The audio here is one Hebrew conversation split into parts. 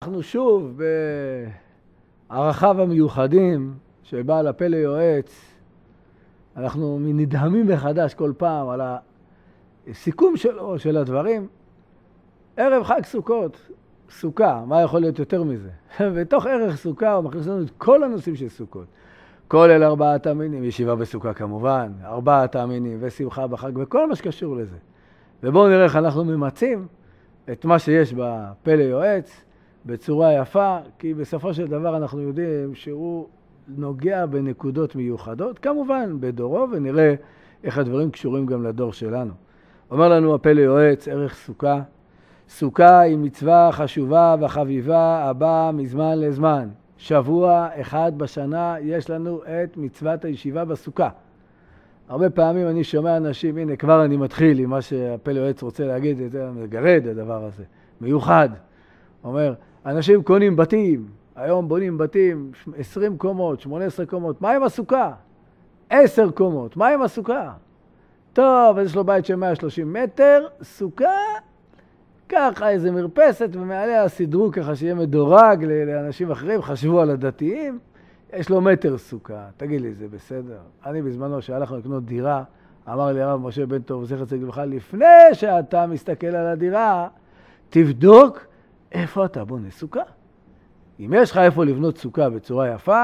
אנחנו שוב בערכיו המיוחדים של בעל הפלא יועץ, אנחנו נדהמים מחדש כל פעם על הסיכום שלו, של הדברים. ערב חג סוכות, סוכה, מה יכול להיות יותר מזה? בתוך ערך סוכה הוא מכניס לנו את כל הנושאים של סוכות. כולל 4 המינים, ישיבה בסוכה כמובן, 4 המינים ושמחה בחג וכל מה שקשור לזה. ובואו נראה איך אנחנו ממצים את מה שיש בפלא יועץ בצורה יפה, כי בסופו של דבר אנחנו יודעים שהוא נוגע בנקודות מיוחדות, כמובן בדורו, ונראה איך הדברים קשורים גם לדור שלנו. אומר לנו הפלא יועץ, ערך סוכה. סוכה היא מצווה חשובה וחביבה הבאה מזמן לזמן. שבוע אחד בשנה יש לנו את מצוות הישיבה בסוכה. הרבה פעמים אני שומע אנשים, הנה כבר אני מתחיל עם מה שהפלא יועץ רוצה להגיד, זה מגרד הדבר הזה, מיוחד. אומר, אנשים קונים בתים, היום בונים בתים 20 קומות, 18 קומות, מה עם הסוכה? 10 קומות, מה עם הסוכה? טוב, אז יש לו בית של 130 מטר, סוכה, ככה איזה מרפסת ומעליה סידרו ככה שיהיה מדורג לאנשים אחרים, חשבו על הדתיים, יש לו מטר סוכה. תגיד לי, זה בסדר? אני בזמנו שהלכנו לקנות דירה, אמר לי הרב משה בן טוב, זכר צדיק לברכה, לפני שאתה מסתכל על הדירה, תבדוק איפה אתה בונה סוכה. אם יש לך איפה לבנות סוכה בצורה יפה,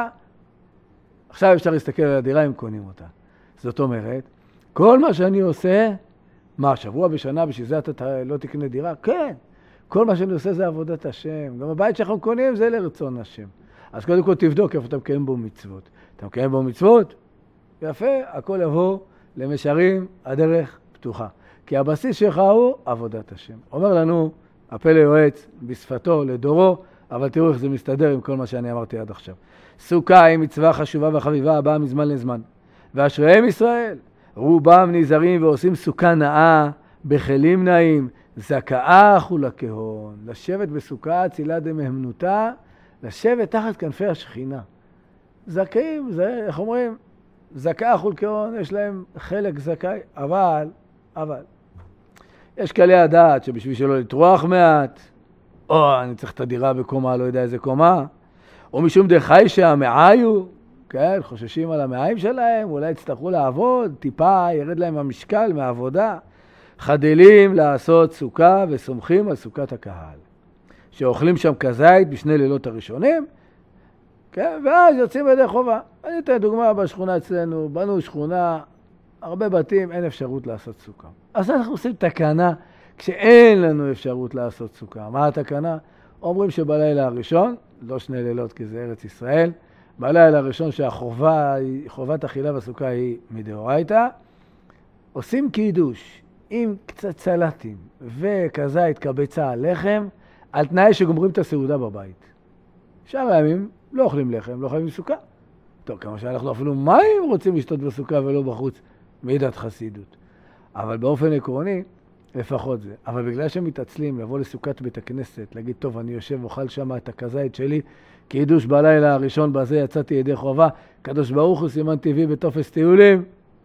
עכשיו אפשר להסתכל על הדירה אם קונים אותה. זאת אומרת, כל מה שאני עושה, מה, שבוע בשנה, בשביל זה אתה לא תקנה דירה? כן. כל מה שאני עושה זה עבודת השם. גם הבית שאנחנו קונים זה לרצון השם. אז קודם כל תבדוק איפה אתה מקיים בו מצוות. אתה מקיים בו מצוות? יפה, הכל יבוא למשרים, הדרך פתוחה. כי הבסיס שלך הוא עבודת השם. אומר לנו הפלא יועץ בשפתו לדורו, אבל תראו איך זה מסתדר עם כל מה שאני אמרתי עד עכשיו. סוכה היא מצווה חשובה וחביבה הבאה מזמן לזמן. ואשריהם ישראל, רובם נזהרים ועושים סוכה נאה, בכלים נאים, זכאה ולכהון. לשבת בסוכה צילה דמהמנותה, לשבת תחת כנפי השכינה. זכאים, זה, איך אומרים? זכאה ולכהון, יש להם חלק זכאי, אבל, יש קהלי הדעת שבשביל שלא לטרוח מעט, או אני צריך את הדירה בקומה, לא יודע איזה קומה, או משום דחי שהמעיו, כן, חוששים על המעיים שלהם, אולי יצטרכו לעבוד, טיפה ירד להם המשקל מהעבודה, חדלים לעשות סוכה וסומכים על סוכת הקהל. שאוכלים שם כזית בשני לילות הראשונים, כן, ואז יוצאים בידי חובה. אני אתן דוגמה בשכונה אצלנו, בנו שכונה, הרבה בתים, אין אפשרות לעשות סוכה. אז אנחנו עושים תקנה כשאין לנו אפשרות לעשות סוכה. מה התקנה? אומרים שבלילה הראשון, לא 2 לילות כי זה ארץ ישראל, בלילה הראשון חובת אכילה בסוכה היא מדאורייתא, עושים קידוש עם קצת סלטים וכזית קבצה לחם, על תנאי שגומרים את הסעודה בבית. שאר הימים לא אוכלים לחם, לא חייבים סוכה. טוב, כמה שאנחנו אפילו מים רוצים לשתות בסוכה ולא בחוץ, מידת חסידות. אבל באופן עקרוני, לפחות זה. אבל בגלל שהם מתעצלים לבוא לסוכת בית הכנסת, להגיד, טוב, אני יושב ואוכל שם את הכזית שלי, קידוש בלילה הראשון בזה יצאתי ידי חובה, קדוש ברוך הוא סימן טבעי בטופס טיולים,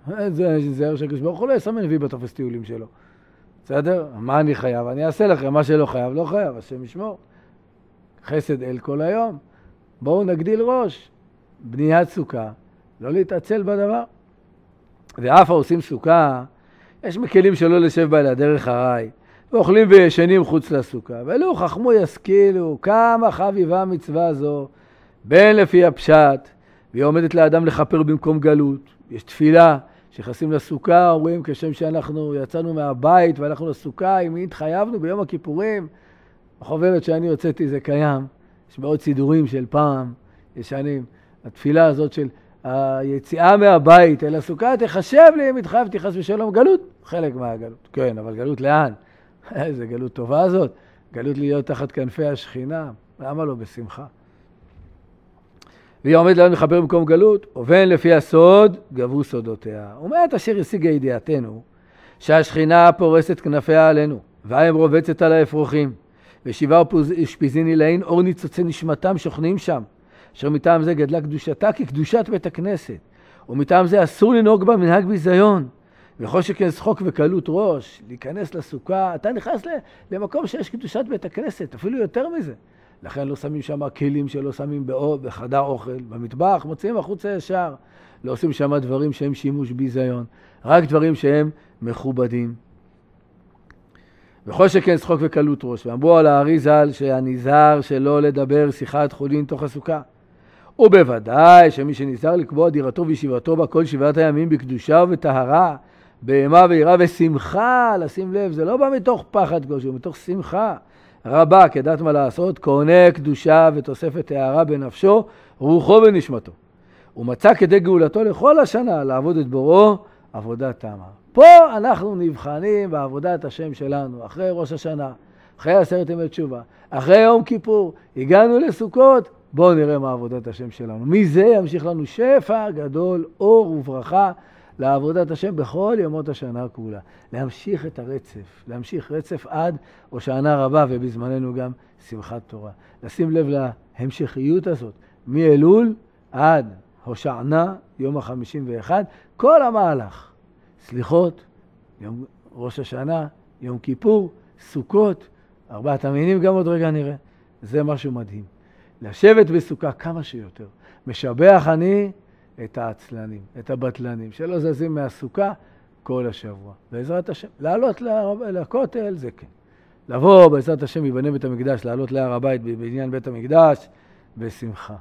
זה שקדוש ברוך הוא לא יסמן וי בטופס טיולים שלו. בסדר? מה אני חייב? אני אעשה לכם, מה שלא חייב, לא חייב, השם ישמור. חסד אל כל היום. בואו נגדיל ראש. בניית סוכה, לא להתעצל בדבר. ואף העושים סוכה, יש מקלים שלא לשב בה אלא דרך הרי, ואוכלים וישנים חוץ לסוכה. ולו חכמו ישכילו, כמה חביבה מצווה זו, בין לפי הפשט, והיא עומדת לאדם לכפר במקום גלות. יש תפילה, שנכנסים לסוכה, אומרים כשם שאנחנו יצאנו מהבית והלכנו לסוכה, אם התחייבנו ביום הכיפורים, החוברת שאני הוצאתי זה קיים, יש מאוד סידורים של פעם, ישנים, התפילה הזאת של היציאה מהבית אל הסוכה, תחשב לי אם התחייבתי חס ושלום גלות, חלק מהגלות, כן, אבל גלות לאן? איזה גלות טובה הזאת, גלות להיות תחת כנפי השכינה, למה לא בשמחה? והיא עומדת לנו לחבר במקום גלות, ובין לפי הסוד גברו סודותיה. ומעט אשר השיגה ידיעתנו, שהשכינה פורסת כנפיה עלינו, והאם רובצת על האפרוחים, ושבעה ושפיזין עילאין אור ניצוצי נשמתם שוכנים שם, אשר מטעם זה גדלה קדושתה כקדושת בית הכנסת, ומטעם זה אסור לנהוג בה מנהג ביזיון, וכל שכן שחוק וקלות ראש, להיכנס לסוכה, אתה נכנס למקום שיש קדושת בית הכנסת, אפילו יותר מזה. לכן לא שמים שם כלים שלא שמים בחדר אוכל, במטבח, מוציאים החוצה ישר. לא עושים שם דברים שהם שימוש ביזיון, רק דברים שהם מכובדים. וכל שכן שחוק וקלות ראש, ואמרו על הארי ז"ל שהנזהר שלא לדבר שיחת חולין תוך הסוכה. ובוודאי שמי שנזהר לקבוע דירתו וישיבתו בה כל 7 הימים בקדושה ובטהרה, באימה ויראה ושמחה, לשים לב, זה לא בא מתוך פחד כלשהו, מתוך שמחה רבה, כדעת מה לעשות, קונה קדושה ותוספת טהרה בנפשו, רוחו ונשמתו. הוא מצא כדי גאולתו לכל השנה לעבוד את בוראו עבודת תמה. פה אנחנו נבחנים בעבודת השם שלנו, אחרי ראש השנה, אחרי 10 ימי תשובה, אחרי יום כיפור, הגענו לסוכות, בואו נראה מה עבודת השם שלנו. מזה ימשיך לנו שפע גדול, אור וברכה לעבודת השם בכל ימות השנה כולה. להמשיך את הרצף, להמשיך רצף עד הושענא רבה ובזמננו גם שמחת תורה. לשים לב להמשכיות הזאת, מאלול עד הושענא, יום ה-51, כל המהלך. סליחות, יום ראש השנה, יום כיפור, סוכות, 4 המינים גם עוד רגע נראה. זה משהו מדהים. לשבת בסוכה כמה שיותר. משבח אני את העצלנים, את הבטלנים, שלא זזים מהסוכה כל השבוע. בעזרת השם, לעלות לכותל זה כן. לבוא בעזרת השם יבנה בית המקדש, לעלות להר הבית בעניין בית המקדש, בשמחה.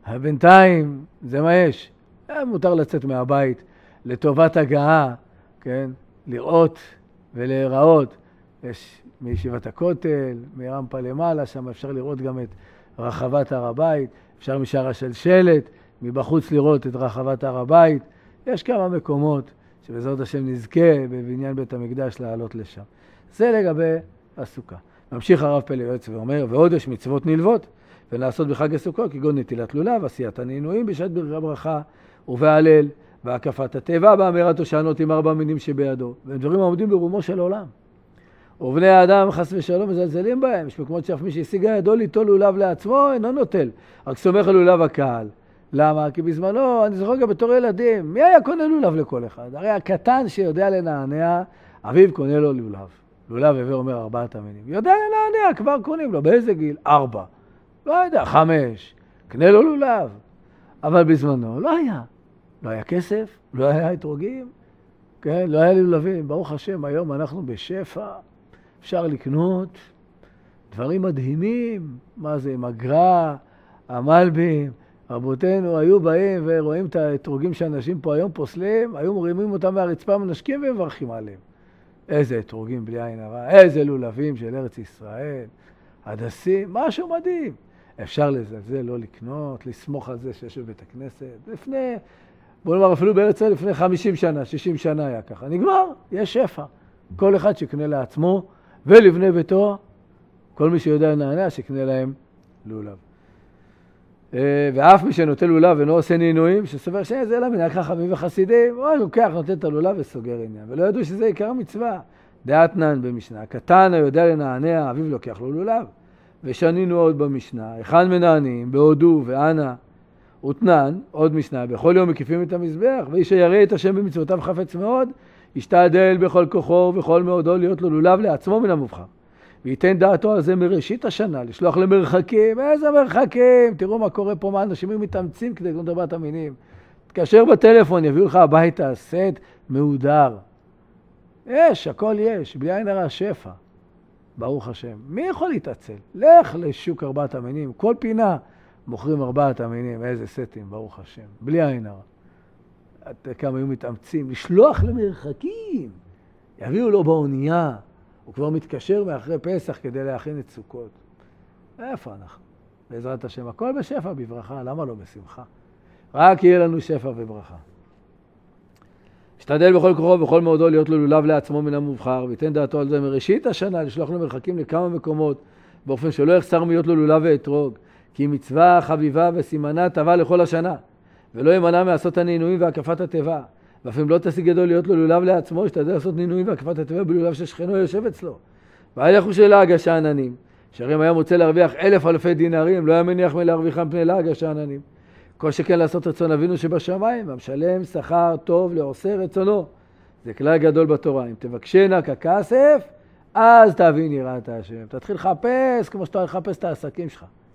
בינתיים, זה מה יש. מותר לצאת מהבית לטובת הגעה, כן? לראות ולהיראות. יש מישיבת הכותל, מרמפה למעלה, שם אפשר לראות גם את רחבת הר הבית, אפשר משער השלשלת, מבחוץ לראות את רחבת הר הבית. יש כמה מקומות שבעזרת השם נזכה בבניין בית המקדש לעלות לשם. זה לגבי הסוכה. ממשיך הרב פלא יועץ ואומר, ועוד יש מצוות נלוות, ולעשות בחג הסוכה, כגון נטילת לולב, עשיית הנינויים בשעת ברכה ובהלל, והקפת הטבע, באמירת הושענות עם 4 מינים שבידו. והם דברים העומדים ברומו של עולם. ובני האדם חס ושלום מזלזלים בהם. יש מקומות שאף מי שהשיגה ידו ליטול לולב לעצמו אינו נוטל, רק סומך על לולב הקהל. למה? כי בזמנו, אני זוכר גם בתור ילדים, מי היה קונה לולב לכל אחד? הרי הקטן שיודע לנענע, אביו קונה לו לולב. לולב הווה אומר 4 המינים. יודע לנענע, כבר קונים לו. באיזה גיל? 4. לא יודע, 5. קנה לו לולב. אבל בזמנו לא היה. לא היה כסף, לא היה אתרוגים, כן? לא היה לולבים. ברוך השם, היום אנחנו בשפע. אפשר לקנות דברים מדהימים. מה זה? מגרה, המלבים. רבותינו היו באים ורואים את האתרוגים שאנשים פה היום פוסלים, היו מרימים אותם מהרצפה, מנשקים ומברכים עליהם. איזה אתרוגים בלי עין הרע, איזה לולבים של ארץ ישראל, הדסים, משהו מדהים. אפשר לזלזל, לא לקנות, לסמוך על זה שיש בבית הכנסת. לפני, בוא נאמר אפילו בארץ ישראל, לפני 50 שנה, 60 שנה היה ככה. נגמר, יש שפע. כל אחד שקנה לעצמו ולבני ביתו, כל מי שיודע לנענע שקנה להם לולב. ואף מי שנוטל לולב ואינו עושה נינויים, שסובר שזה לא מנהג חכמים וחסידים, הוא לוקח, נוטל את הלולב וסוגר עניין. ולא ידעו שזה עיקר מצווה. דעתנן במשנה. הקטן היודע לנענע, אביו לוקח לו לולב. ושנינו עוד במשנה. היכן מנענים, בהודו ואנה, ותנן, עוד משנה, בכל יום מקיפים את המזבח, ואיש הירא את השם במצוותיו חפץ מאוד, ישתדל בכל כוחו ובכל מאודו להיות לו לולב לעצמו מן המובחר. וייתן דעתו על זה מראשית השנה, לשלוח למרחקים. איזה מרחקים? תראו מה קורה פה, מה אנשים מתאמצים כדי לקנות 4 המינים. תתקשר בטלפון, יביאו לך הביתה סט מהודר. יש, הכל יש, בלי עין הרע שפע. ברוך השם. מי יכול להתעצל? לך לשוק 4 המינים, כל פינה מוכרים 4 המינים, איזה סטים, ברוך השם. בלי עין הרע. כמה היו מתאמצים, לשלוח למרחקים. יביאו לו באונייה. הוא כבר מתקשר מאחרי פסח כדי להכין את סוכות. איפה אנחנו? בעזרת השם, הכל בשפע בברכה, למה לא בשמחה? רק יהיה לנו שפע וברכה. השתדל בכל כוחו ובכל מאודו להיות לו לולב לעצמו מן המובחר, ויתן דעתו על זה מראשית השנה, לשלוח לו מרחקים לכמה מקומות, באופן שלא יחסר להיות לו לולב ואתרוג, כי מצווה חביבה וסימנה טובה לכל השנה, ולא ימנע מעשות הנינויים והקפת הטבע. ואף אם לא תשיג ידו להיות לו לולב לעצמו, ישתדל לעשות נינויים והקפת הטבע בלולב ששכנו יושב אצלו. ואל יחוש לעג השאננים, שהרי היה מוצא להרוויח 1,000 אלפי דינרים, לא היה מניח מלהרוויחם פני לעג השאננים. כל שכן לעשות רצון אבינו שבשמיים, והמשלם שכר טוב לעושה רצונו. זה כלל גדול בתורה. אם תבקשנה ככסף, אז תבין יראת השם. תתחיל לחפש כמו שאתה מחפש את העסקים שלך.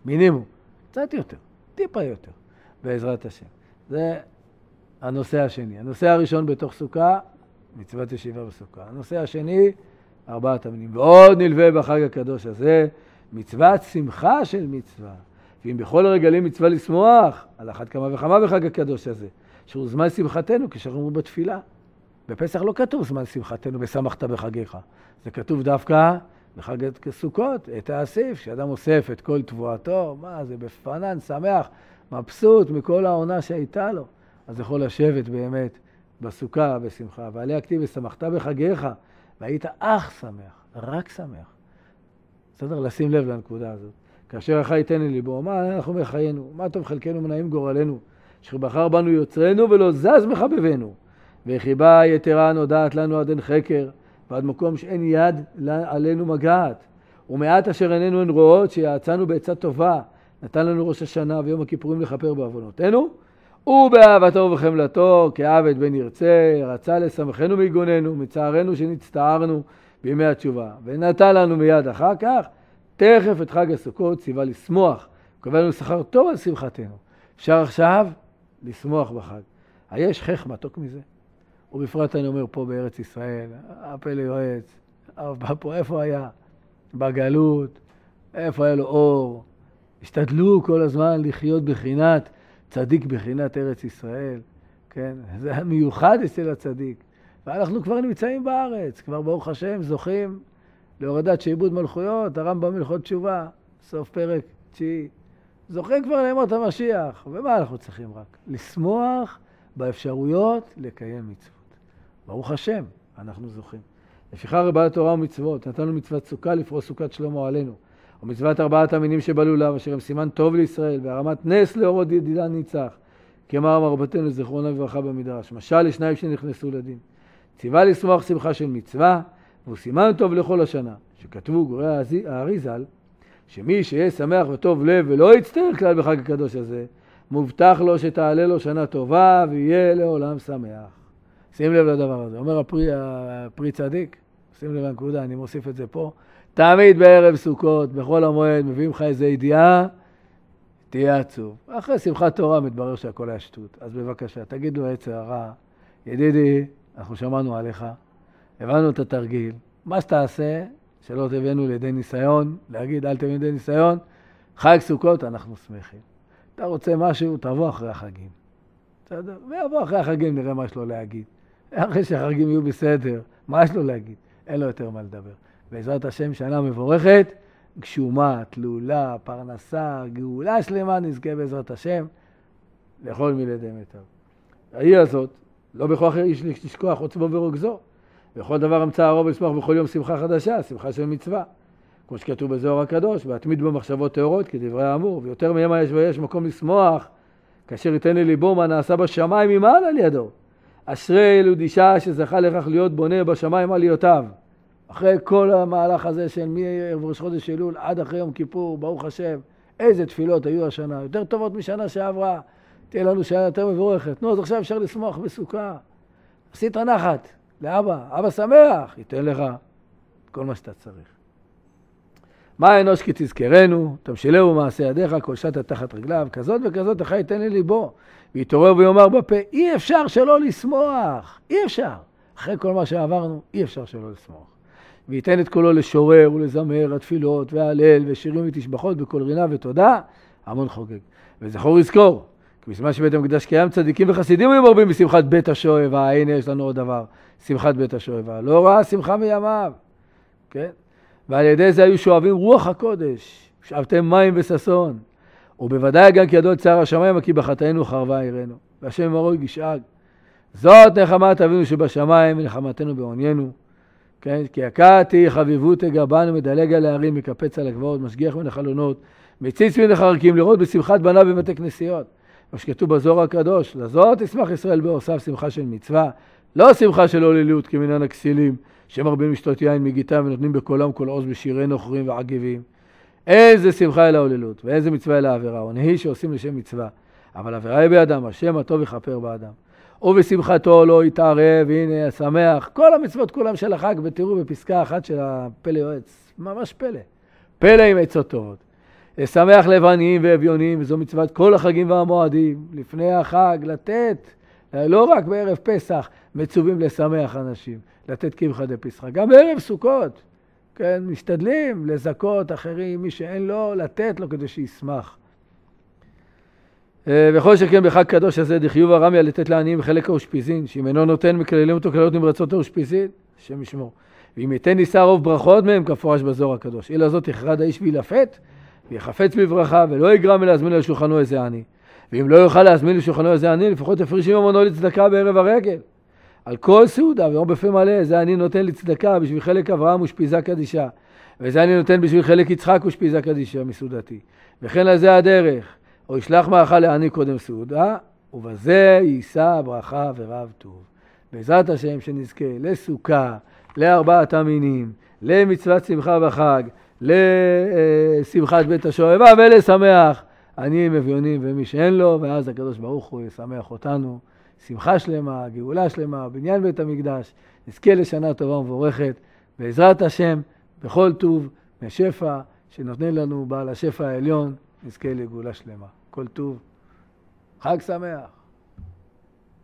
מינימום, קצת יותר, טיפה יותר, בעזרת השם. זה הנושא השני. הנושא הראשון בתוך סוכה, מצוות ישיבה בסוכה. הנושא השני, 4 המינים. ועוד נלווה בחג הקדוש הזה, מצוות שמחה של מצווה. ואם בכל הרגלים מצווה לשמוח, על אחת כמה וכמה בחג הקדוש הזה, שהוא זמן שמחתנו, כשאנחנו בתפילה. בפסח לא כתוב זמן שמחתנו, ושמחת בחגיך. זה כתוב דווקא בחג סוכות, את האסיף, שאדם אוסף את כל תבואתו, מה זה בפנן, שמח, מבסוט מכל העונה שהייתה לו. אז יכול לשבת באמת בסוכה בשמחה, ועליה כתיב ושמחת בחגיך, והיית אך שמח, רק שמח. בסדר? לשים לב לנקודה הזאת. כאשר החי ייתן לי ליבו, מה אנחנו מחיינו? מה טוב חלקנו מנעים גורלנו? שבחר בנו יוצרנו ולא זז מחבבנו. וחיבה יתרה נודעת לנו עד אין חקר, ועד מקום שאין יד עלינו מגעת. ומעט אשר עינינו הן רואות שיעצנו בעצה טובה, נתן לנו ראש השנה ויום הכיפורים לכפר בעוונותינו, ובאהבתו ובחמלתו כעבד בן ירצה, רצה לשמחנו מיגוננו, מצערנו שנצטערנו בימי התשובה. ונתן לנו מיד אחר כך, תכף את חג הסוכות ציווה לשמוח, קבע לנו שכר טוב על שמחתנו. אפשר עכשיו לשמוח בחג. היש חך מתוק מזה? ובפרט אני אומר פה בארץ ישראל, הפלא יועץ, פה איפה היה? בגלות, איפה היה לו אור? השתדלו כל הזמן לחיות בחינת צדיק בחינת ארץ ישראל, כן? זה המיוחד אצל הצדיק. ואנחנו כבר נמצאים בארץ, כבר ברוך השם זוכים להורדת שעבוד מלכויות, הרמב"ם הלכות תשובה, סוף פרק 9. זוכים כבר לימות המשיח. ומה אנחנו צריכים רק? לשמוח באפשרויות לקיים מצוות. ברוך השם, אנחנו זוכים. לפיכך רבה לתורה ומצוות, נתנו מצוות סוכה לפרוס סוכת שלמה עלינו. ומצוות 4 המינים שבלולב, אשר הם סימן טוב לישראל, והרמת נס לאורות ידידה ניצח. כמר מרבתנו זכרונה וברכה במדרש. משל לשניים שנכנסו לדין. ציווה לשמוח שמחה של מצווה, והוא סימן טוב לכל השנה. שכתבו גורי הארי ז"ל, שמי שיהיה שמח וטוב לב ולא יצטרך כלל בחג הקדוש הזה, מובטח לו שתעלה לו שנה טובה ויהיה לעולם שמח. שים לב לדבר הזה. אומר הפרי צדיק, שים לב לנקודה, אני מוסיף את זה פה. תמיד בערב סוכות, בכל המועד, מביאים לך איזו ידיעה, תהיה עצוב. אחרי שמחת תורה מתברר שהכל היה שטות. אז בבקשה, תגיד לו עצה הרע, ידידי, אנחנו שמענו עליך, הבנו את התרגיל, מה שתעשה, שלא תבנו לידי ניסיון, להגיד אל תבנו לידי ניסיון, חג סוכות אנחנו שמחים. אתה רוצה משהו, תבוא אחרי החגים. בסדר? ויבוא אחרי החגים, נראה מה יש לו להגיד. אחרי שהחגים יהיו בסדר, מה יש לו להגיד? אין לו יותר מה לדבר. בעזרת השם, שנה מבורכת, גשומה, תלולה, פרנסה, גאולה שלמה, נזכה בעזרת השם, לכל מלידי מיטב. העיר הזאת, לא בכוח איש לשכוח עוצמו ורוגזו. בכל דבר אמצא הרוב ולשמוח בכל יום שמחה חדשה, שמחה של מצווה. כמו שכתוב בזוהר הקדוש, והתמיד במחשבות טהורות, כדברי האמור, ויותר ממה יש ויש מקום לשמוח, כאשר ייתן לליבו מה נעשה בשמיים ממעל על ידו. אשרי ילוד אישה שזכה לכך להיות בונה בשמיים עליותיו. אחרי כל המהלך הזה של מערב ראש חודש אלול עד אחרי יום כיפור, ברוך השם, איזה תפילות היו השנה, יותר טובות משנה שעברה, תהיה לנו שנה יותר מבורכת. נו, אז עכשיו אפשר לשמוח בסוכה. עשית נחת לאבא, אבא שמח, ייתן לך כל מה שאתה צריך. מה אנוש כי תזכרנו, תמשלהו במעשה ידיך, כל שעת תחת רגליו, כזאת וכזאת אחי ייתן לי ליבו, ויתעורר ויאמר בפה, אי אפשר שלא לשמוח, אי אפשר. אחרי כל מה שעברנו, אי אפשר שלא לשמוח. וייתן את קולו לשורר ולזמר, התפילות וההלל ושירים ותשבחות בכל רינה ותודה, המון חוגג. וזכור לזכור, כי בזמן שבית המקדש קיים צדיקים וחסידים היו מרבים בשמחת בית השואבה. הנה יש לנו עוד דבר, שמחת בית השואבה. לא ראה שמחה מימיו, כן? ועל ידי זה היו שואבים רוח הקודש, שאבתם מים וששון. ובוודאי גם כי ידוע צער השמיים, כי בחטאינו חרבה עירנו. והשם אמרו ישאג. זאת נחמת אבינו שבשמיים ונחמתנו בעוניינו. כן? כי יקעתי חביבות גבנו, מדלג על הערים, מקפץ על הגבעות, משגיח מן החלונות, מציץ מן החרקים, לראות בשמחת בניו בבתי כנסיות. מה שכתוב בזוהר הקדוש, לזאת ישמח ישראל בעושיו שמחה של מצווה, לא שמחה של הוללות כמינן הכסילים, שמרבים לשתות יין מגיתם ונותנים בקולם כל עוז בשירי נוכרים ועגיבים. איזה שמחה אל ההוללות, ואיזה מצווה אל העבירה, ונהי שעושים לשם מצווה. אבל עבירה היא באדם, השם הטוב יכפר באדם. ובשמחתו לא יתערב, הנה שמח. כל המצוות כולם של החג, ותראו בפסקה אחת של הפלא יועץ, ממש פלא. פלא עם עצות טובות. לשמח לב עניים ואביונים, וזו מצוות כל החגים והמועדים. לפני החג לתת, לא רק בערב פסח מצווים לשמח אנשים, לתת קמחא דפסחא, גם בערב סוכות, כן, משתדלים לזכות אחרים, מי שאין לו, לתת לו כדי שישמח. וכל שכן בחג קדוש הזה דחיוב הרמיה לתת לעניים חלק האושפיזין, שאם אינו נותן מקללים אותו כללות נמרצות האושפיזין, השם ישמור. ואם ייתן נישא רוב ברכות מהם כפורש בזוהר הקדוש. אלא זאת יחרד האיש וילפת, ויחפץ בברכה, ולא יגרם להזמין לשולחנו איזה עני. ואם לא יוכל להזמין לשולחנו איזה עני, לפחות הפרישים ממונו לצדקה בערב הרגל. על כל סעודה, ואור בפה מלא, זה אני נותן לצדקה בשביל חלק אברהם ושפיזה קדישה. וזה אני נותן בשביל חלק יצחק ושפיזה קדישה מסעודתי. וכן לזה הדרך. או ישלח מאכל לעני קודם סעודה, ובזה יישא ברכה ורב טוב. בעזרת השם שנזכה לסוכה, לארבעת המינים, למצוות שמחה בחג, לשמחת בית השואבה ולשמח עניים אביונים ומי שאין לו, ואז הקדוש ברוך הוא ישמח אותנו. שמחה שלמה, גאולה שלמה, בניין בית המקדש, נזכה לשנה טובה ומבורכת, בעזרת השם, בכל טוב, משפע שנותן לנו בעל השפע העליון, נזכה לגאולה שלמה. כל טוב, חג שמח.